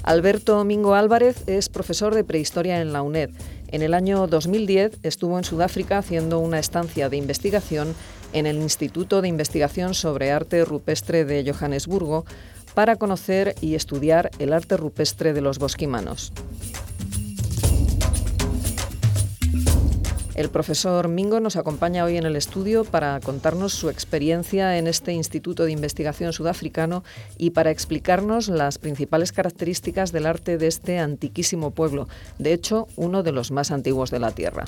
Alberto Mingo Álvarez es profesor de prehistoria en la UNED. En el año 2010 estuvo en Sudáfrica haciendo una estancia de investigación en el Instituto de Investigación sobre Arte Rupestre de Johannesburgo para conocer y estudiar el arte rupestre de los bosquimanos. El profesor Mingo nos acompaña hoy en el estudio para contarnos su experiencia en este Instituto de Investigación sudafricano y para explicarnos las principales características del arte de este antiquísimo pueblo, de hecho, uno de los más antiguos de la Tierra.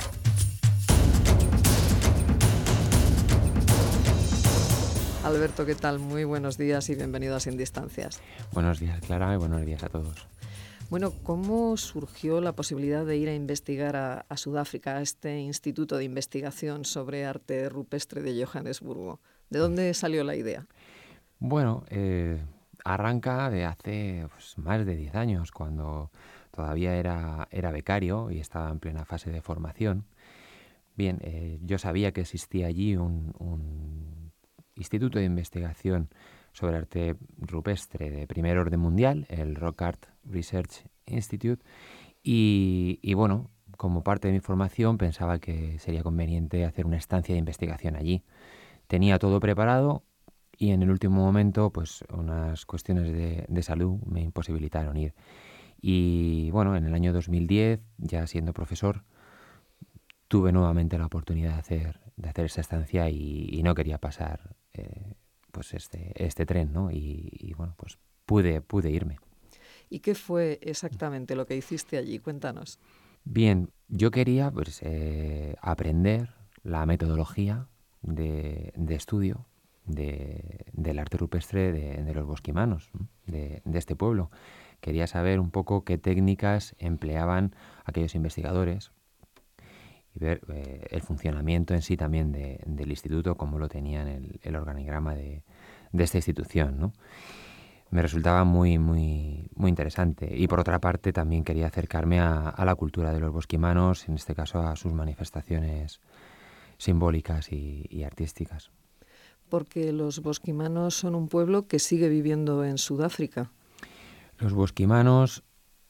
Alberto, ¿qué tal? Muy buenos días y bienvenido a Sin Distancias. Buenos días, Clara, y buenos días a todos. Bueno, ¿cómo surgió la posibilidad de ir a investigar a Sudáfrica, a este Instituto de Investigación sobre Arte Rupestre de Johannesburgo? ¿De dónde salió la idea? Bueno, arranca de hace más de 10 años, cuando todavía era becario y estaba en plena fase de formación. Bien, yo sabía que existía allí un instituto de investigación sobre arte rupestre de primer orden mundial, el Rock Art Research Institute, y bueno, como parte de mi formación pensaba que sería conveniente hacer una estancia de investigación allí. Tenía todo preparado y en el último momento, pues unas cuestiones de salud me imposibilitaron ir. Y bueno, en el año 2010, ya siendo profesor, tuve nuevamente la oportunidad de hacer esa estancia y no quería pasar pues este tren, ¿no? Y bueno, pues pude irme. ¿Y qué fue exactamente lo que hiciste allí? Cuéntanos. Bien, yo quería aprender la metodología de estudio del arte rupestre de los bosquimanos, ¿no? de este pueblo. Quería saber un poco qué técnicas empleaban aquellos investigadores y ver el funcionamiento en sí también del instituto, cómo lo tenían el organigrama de esta institución, ¿no? Me resultaba muy interesante. Y por otra parte también quería acercarme a la cultura de los bosquimanos, en este caso a sus manifestaciones simbólicas y artísticas. Porque los bosquimanos son un pueblo que sigue viviendo en Sudáfrica. Los bosquimanos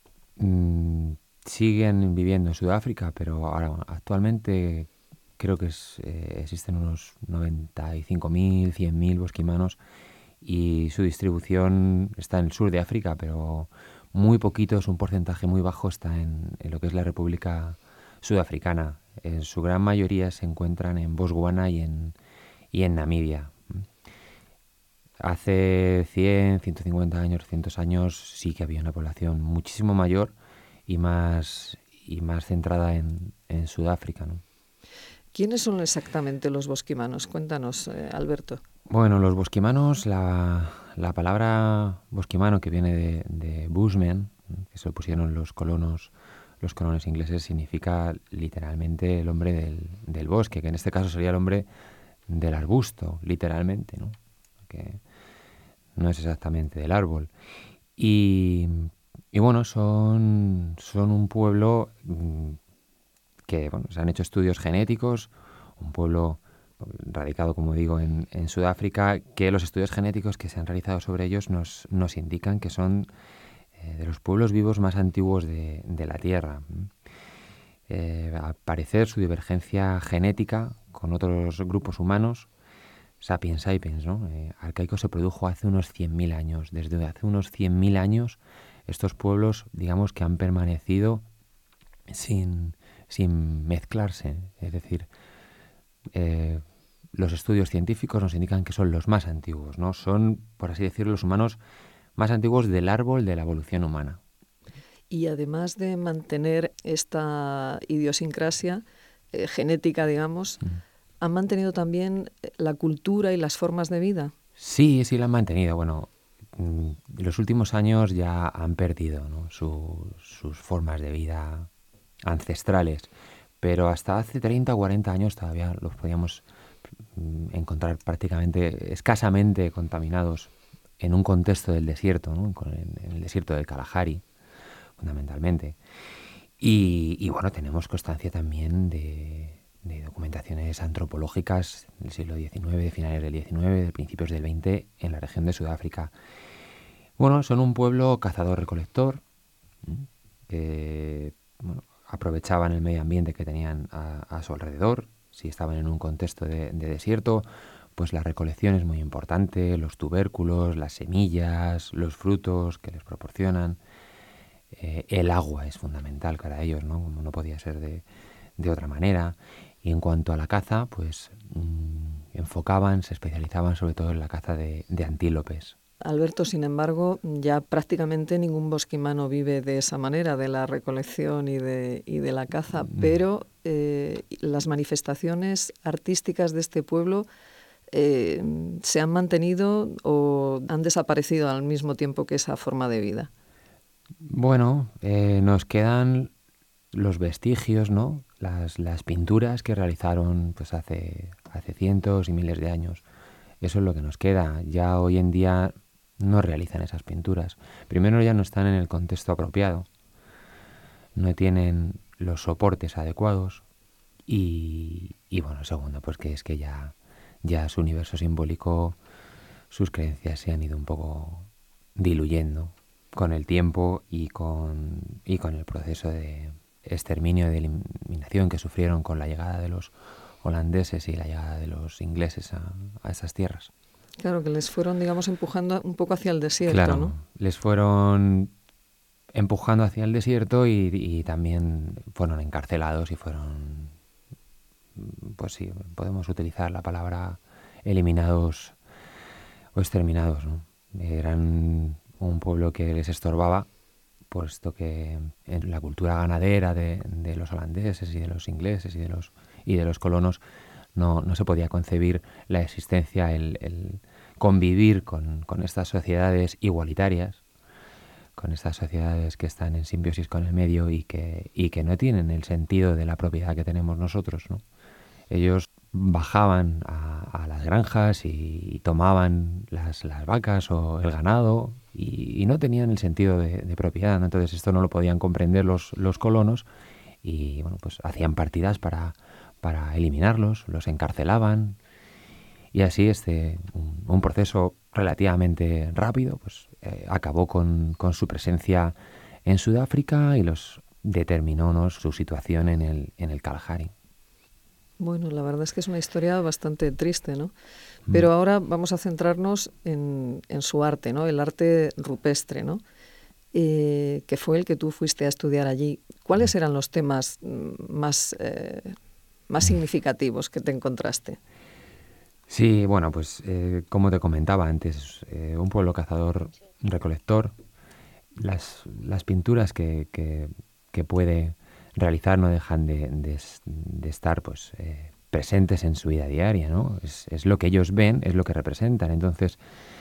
siguen viviendo en Sudáfrica, pero ahora actualmente creo que existen unos 95.000, 100.000 bosquimanos y su distribución está en el sur de África, pero muy poquitos, un porcentaje muy bajo está en lo que es la República Sudafricana. En su gran mayoría se encuentran en Botswana y en Namibia. Hace 100, 150 años, 200 años sí que había una población muchísimo mayor y más centrada en Sudáfrica, ¿no? ¿Quiénes son exactamente los bosquimanos? Cuéntanos, Alberto. Bueno, los bosquimanos, la palabra bosquimano que viene de bushman, que se lo pusieron los colonos ingleses, significa literalmente el hombre del bosque, que en este caso sería el hombre del arbusto, literalmente, ¿no? Que no es exactamente del árbol. Y bueno, son un pueblo que, bueno, se han hecho estudios genéticos, un pueblo radicado, como digo, en Sudáfrica, que los estudios genéticos que se han realizado sobre ellos nos indican que son de los pueblos vivos más antiguos de la Tierra. Al parecer, su divergencia genética con otros grupos humanos, sapiens sapiens, ¿no? Arcaicos, se produjo hace unos 100.000 años. Desde hace unos 100.000 años, estos pueblos, digamos, que han permanecido sin mezclarse. Es decir, los estudios científicos nos indican que son los más antiguos, ¿no? Son, por así decirlo, los humanos más antiguos del árbol de la evolución humana. Y además de mantener esta idiosincrasia genética, digamos, ¿han mantenido también la cultura y las formas de vida? Sí, la han mantenido. Bueno, en los últimos años ya han perdido, ¿no?, sus formas de vida ancestrales, pero hasta hace 30 o 40 años todavía los podíamos encontrar prácticamente escasamente contaminados en un contexto del desierto, ¿no?, en el desierto del Kalahari, fundamentalmente. Y bueno, tenemos constancia también de documentaciones antropológicas del siglo XIX, de finales del XIX, de principios del XX, en la región de Sudáfrica. Bueno, son un pueblo cazador-recolector, que bueno, aprovechaban el medio ambiente que tenían a su alrededor. Si estaban en un contexto de desierto, pues la recolección es muy importante, los tubérculos, las semillas, los frutos que les proporcionan. El agua es fundamental para ellos, ¿no? Como no podía ser de otra manera. Y en cuanto a la caza, pues se especializaban sobre todo en la caza de antílopes. Alberto, sin embargo, ya prácticamente ningún bosquimano vive de esa manera, de la recolección y de la caza, pero las manifestaciones artísticas de este pueblo se han mantenido o han desaparecido al mismo tiempo que esa forma de vida. Bueno, nos quedan los vestigios, ¿no? Las pinturas que realizaron pues hace cientos y miles de años. Eso es lo que nos queda. Ya hoy en día no realizan esas pinturas. Primero, ya no están en el contexto apropiado, no tienen los soportes adecuados y bueno, segundo, pues que es que ya su universo simbólico, sus creencias se han ido un poco diluyendo con el tiempo y con el proceso de exterminio, de eliminación que sufrieron con la llegada de los holandeses y la llegada de los ingleses a esas tierras. Claro, que les fueron, digamos, empujando un poco hacia el desierto, Claro, ¿no? les fueron empujando hacia el desierto y también fueron encarcelados y fueron, pues sí, podemos utilizar la palabra eliminados o exterminados, ¿no? Eran un pueblo que les estorbaba, puesto que en la cultura ganadera de los holandeses y de los ingleses y de los colonos no se podía concebir la existencia, el convivir con estas sociedades igualitarias, con estas sociedades que están en simbiosis con el medio y que no tienen el sentido de la propiedad que tenemos nosotros, ¿no? Ellos bajaban a las granjas y tomaban las vacas o el ganado y no tenían el sentido de propiedad, ¿no? Entonces esto no lo podían comprender los colonos y bueno, pues hacían partidas para eliminarlos, los encarcelaban y así un proceso relativamente rápido pues acabó con su presencia en Sudáfrica y los determinó, ¿no?, su situación en el Kalahari. Bueno, la verdad es que es una historia bastante triste, ¿no? Pero ahora vamos a centrarnos en su arte, ¿no? El arte rupestre, ¿no? Que fue el que tú fuiste a estudiar allí. ¿Cuáles eran los temas más significativos que te encontraste? Sí, bueno, pues como te comentaba antes, un pueblo cazador-recolector. Las pinturas que puede realizar no dejan de estar pues presentes en su vida diaria, ¿no? Es lo que ellos ven, es lo que representan. Entonces,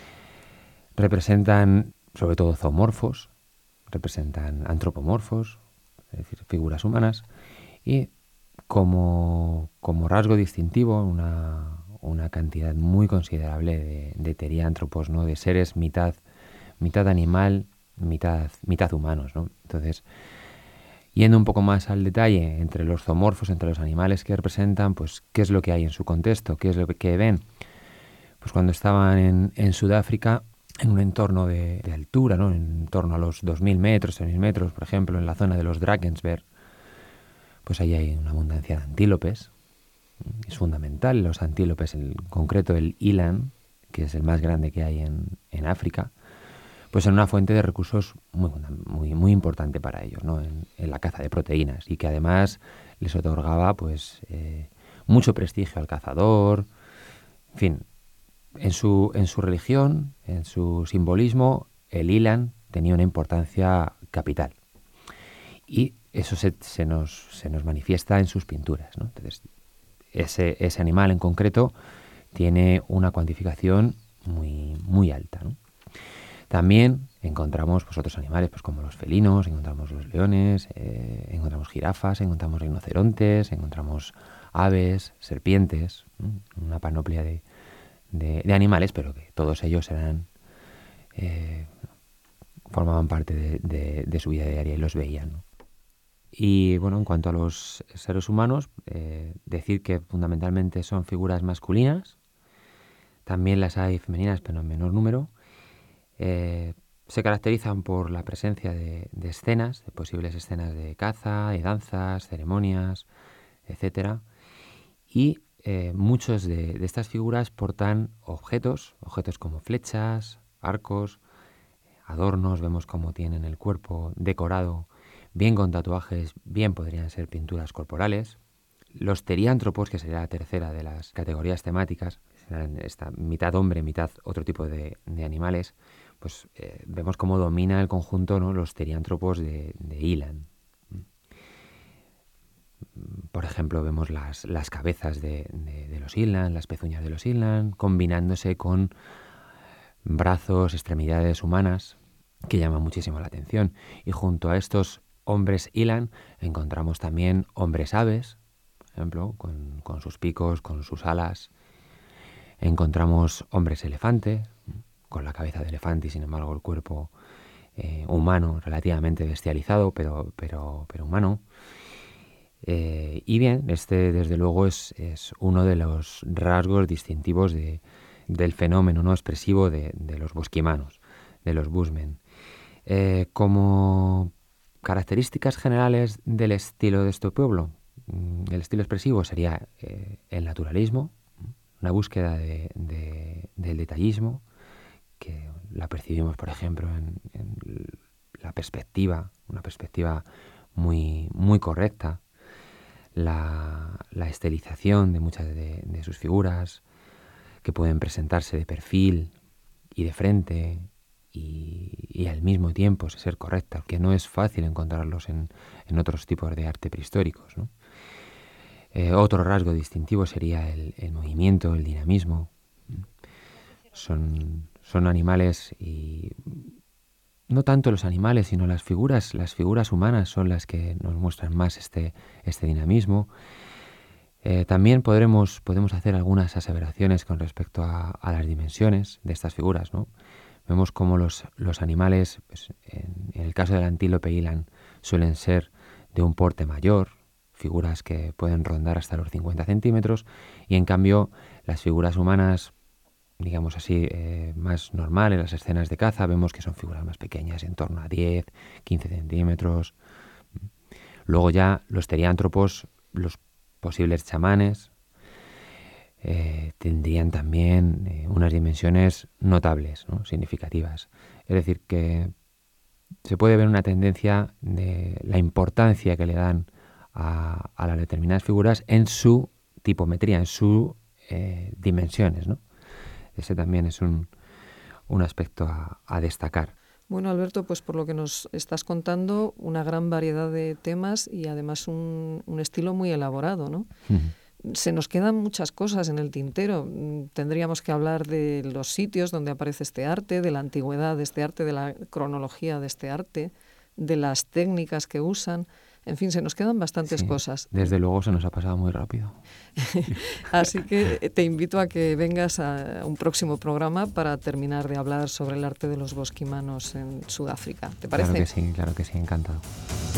representan sobre todo zoomorfos, representan antropomorfos, es decir, figuras humanas, y como rasgo distintivo una cantidad muy considerable de teriántropos, ¿no?, de seres mitad animal, mitad humanos, ¿no? Entonces, yendo un poco más al detalle entre los zoomorfos, entre los animales que representan, pues qué es lo que hay en su contexto, qué es lo que ven. Pues cuando estaban en Sudáfrica, en un entorno de altura, ¿no?, en torno a los 2.000 metros, 3.000 metros, por ejemplo, en la zona de los Drakensberg, pues ahí hay una abundancia de antílopes. Es fundamental los antílopes, en concreto el eland, que es el más grande que hay en África, pues en una fuente de recursos muy importante para ellos, ¿no?, en la caza de proteínas, y que además les otorgaba pues mucho prestigio al cazador. En fin, en su religión, en su simbolismo, el eland tenía una importancia capital. Y eso se nos manifiesta en sus pinturas, ¿no? Entonces, ese animal en concreto tiene una cuantificación muy alta, ¿no? También encontramos pues otros animales pues como los felinos, encontramos los leones, encontramos jirafas, encontramos rinocerontes, encontramos aves, serpientes, una panoplia de animales, pero que todos ellos formaban parte de su vida diaria y los veían, ¿no? Y bueno, en cuanto a los seres humanos, decir que fundamentalmente son figuras masculinas, también las hay femeninas, pero en menor número. Se caracterizan por la presencia de escenas, de posibles escenas de caza, de danzas, ceremonias, etcétera. Y muchos de estas figuras portan objetos como flechas, arcos, adornos. Vemos cómo tienen el cuerpo decorado, bien con tatuajes, bien podrían ser pinturas corporales. Los teriántropos, que sería la tercera de las categorías temáticas, esta mitad hombre, mitad otro tipo de animales, pues vemos cómo domina el conjunto, ¿no?, los teriántropos de Eland. Por ejemplo, vemos las cabezas de los Eland, las pezuñas de los Eland, combinándose con brazos, extremidades humanas, que llaman muchísimo la atención. Y junto a estos hombres Eland encontramos también hombres aves, por ejemplo, con sus picos, con sus alas. Encontramos hombres elefante, con la cabeza de elefante y sin embargo el cuerpo humano, relativamente bestializado, pero humano. Y bien, este desde luego es uno de los rasgos distintivos del fenómeno no expresivo de los bosquimanos, de los bushmen. Como características generales del estilo de este pueblo, el estilo expresivo sería el naturalismo, una búsqueda del detallismo, que la percibimos, por ejemplo, en la perspectiva, una perspectiva muy, muy correcta, la estilización de muchas de sus figuras, que pueden presentarse de perfil y de frente y al mismo tiempo ser correctas, que no es fácil encontrarlos en otros tipos de arte prehistóricos, ¿no? Otro rasgo distintivo sería el movimiento, el dinamismo. Son animales, y no tanto los animales, sino las figuras humanas son las que nos muestran más este dinamismo. También podemos hacer algunas aseveraciones con respecto a las dimensiones de estas figuras, ¿no? Vemos cómo los animales, pues, en el caso del antílope Eland, suelen ser de un porte mayor, figuras que pueden rondar hasta los 50 centímetros, y en cambio las figuras humanas, digamos así, más normales, las escenas de caza, vemos que son figuras más pequeñas, en torno a 10, 15 centímetros. Luego ya los teriántropos, los posibles chamanes, tendrían también unas dimensiones notables, ¿no?, significativas. Es decir, que se puede ver una tendencia de la importancia que le dan a las determinadas figuras en su tipometría, en sus dimensiones, ¿no? Ese también es un aspecto a destacar. Bueno, Alberto, pues por lo que nos estás contando, una gran variedad de temas y además un estilo muy elaborado, ¿no? Se nos quedan muchas cosas en el tintero. Tendríamos que hablar de los sitios donde aparece este arte, de la antigüedad de este arte, de la cronología de este arte, de las técnicas que usan. En fin, se nos quedan bastantes cosas. Desde luego se nos ha pasado muy rápido. Así que te invito a que vengas a un próximo programa para terminar de hablar sobre el arte de los bosquimanos en Sudáfrica. ¿Te parece? Claro que sí, encantado.